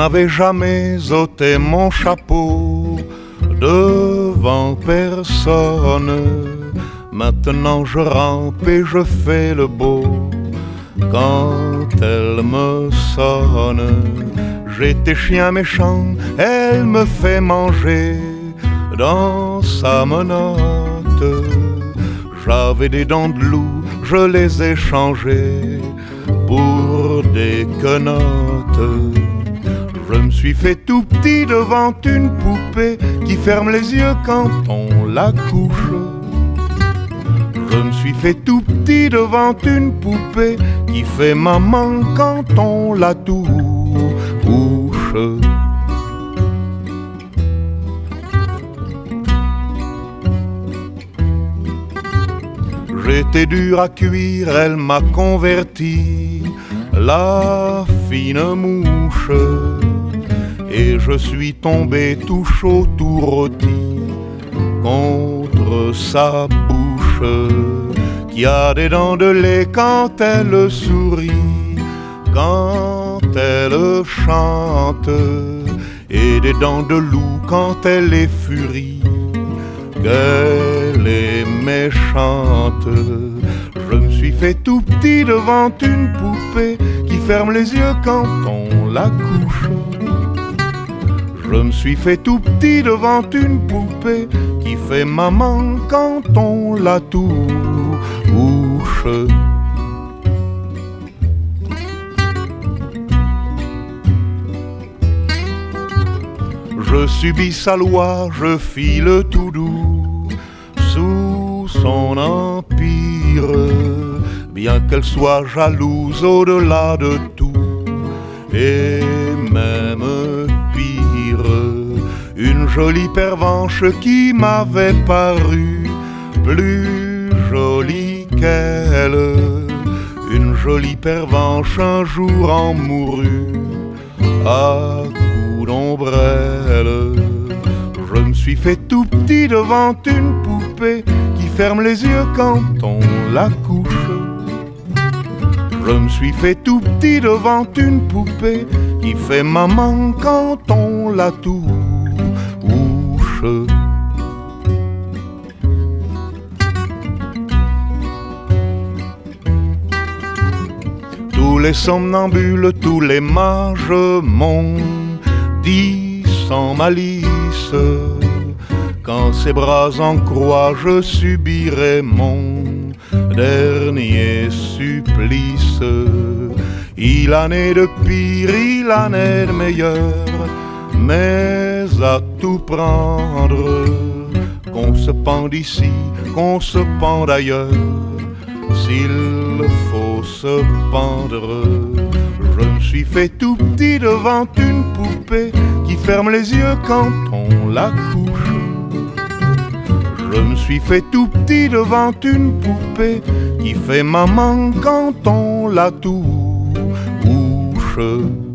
n'avais jamais ôté mon chapeau devant personne. Maintenant je rampe et je fais le beau quand elle me sonne. J'étais chien méchant, elle me fait manger dans sa menotte. J'avais des dents de loup, je les ai changées pour des quenottes. Je me suis fait tout petit devant une poupée qui ferme les yeux quand on la couche. Je me suis fait tout petit devant une poupée qui fait maman quand on la touche. J'étais dur à cuire, elle m'a converti, la fine mouche. Et je suis tombé tout chaud, tout rôti contre sa bouche, qui a des dents de lait quand elle sourit, quand elle chante, et des dents de loup quand elle est furie, qu'elle est méchante. Je me suis fait tout petit devant une poupée qui ferme les yeux quand on la couche. Je me suis fait tout petit devant une poupée qui fait maman quand on la touche. Je subis sa loi, je file tout doux sous son empire, bien qu'elle soit jalouse au-delà de tout, et même pire, une jolie pervenche qui m'avait paru plus jolie qu'elle. Une jolie pervenche un jour en mourut à coups d'ombrelle. Je me suis fait tout petit devant une poupée qui ferme les yeux quand on la couche. Je me suis fait tout petit devant une poupée qui fait maman quand on la touche. Tous les somnambules, tous les mages m'ont dit sans malice qu'en ses bras en croix je subirais mon dernier supplice. Il en est de pire, il en est de meilleur, mais à tout prendre, qu'on se pende ici, qu'on se pende ailleurs. S'il faut se pendre, je me suis fait tout petit devant une poupée qui ferme les yeux quand on la couche. Je me suis fait tout petit devant une poupée qui fait maman quand on la touche.